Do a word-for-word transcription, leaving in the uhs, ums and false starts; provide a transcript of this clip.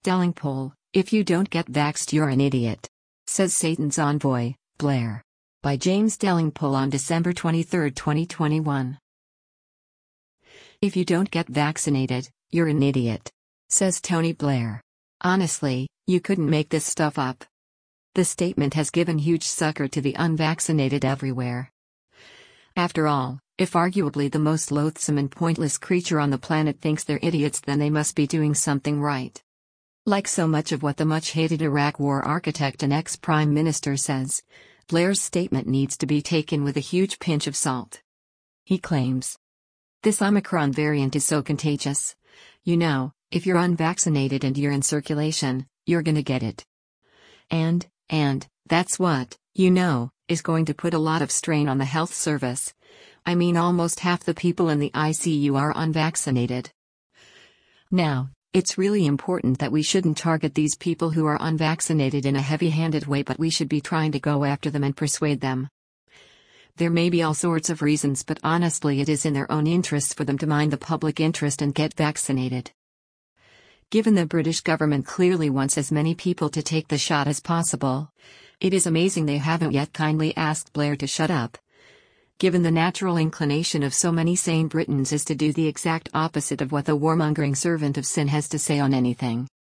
Delingpole, if you don't get vaxxed you're an idiot. Says Satan's envoy, Blair. By James Delingpole on December twenty-third, twenty twenty-one. If you don't get vaccinated, you're an idiot. Says Tony Blair. Honestly, you couldn't make this stuff up. The statement has given huge succor to the unvaccinated everywhere. After all, if arguably the most loathsome and pointless creature on the planet thinks they're idiots, then they must be doing something right. Like so much of what the much-hated Iraq war architect and ex-prime minister says, Blair's statement needs to be taken with a huge pinch of salt. He claims, "This Omicron variant is so contagious. You know, if you're unvaccinated and you're in circulation, you're gonna get it. And, and, that's what, you know, is going to put a lot of strain on the health service. I mean, almost half the people in the I C U are unvaccinated." Now, it's really important that we shouldn't target these people who are unvaccinated in a heavy-handed way, but we should be trying to go after them and persuade them. There may be all sorts of reasons, but honestly it is in their own interests for them to mind the public interest and get vaccinated. Given the British government clearly wants as many people to take the shot as possible, it is amazing they haven't yet kindly asked Blair to shut up. Given the natural inclination of so many sane Britons is to do the exact opposite of what the warmongering servant of sin has to say on anything.